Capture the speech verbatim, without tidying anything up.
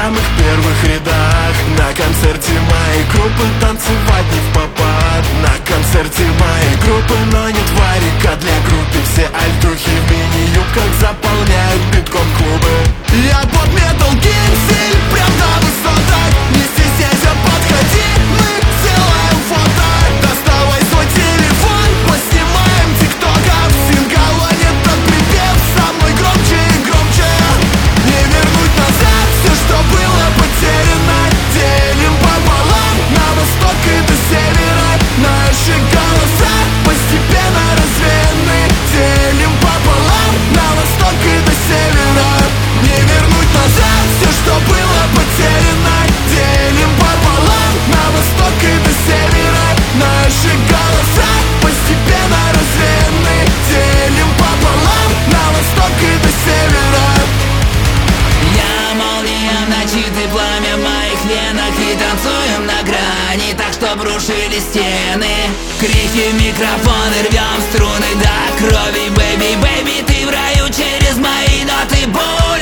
самых первых рядах. На концерте моей группы танцевать не в попад. На концерте моей группы, но нет варика для группы. Все альтухи в мини-юбках заполняют битком клубы. Я под метал гимсель, прям до высоток. Не стесняйся, подходи, мы сделаем фото. Доставай свой телефон, поснимаем тиктоков. Сингала нет, тот припев со мной громче и громче. Не вернуть назад все, что было потеряно. Делим пополам, на восток и до севера. Наши голоса постепенно развеяны. Делим пополам, на восток и до севера. Не вернуть назад все, что было потеряно. Делим пополам, на восток и до севера. Наши голоса постепенно развеяны. Делим пополам, на восток и до севера. Я молния в ночи, ты пламя в моих венах. И танцуем на грани, так что рушили стены. Крики в микрофон и рвем струны до крови. Бэйби, бэйби, ты в раю через мои ноты. Бой!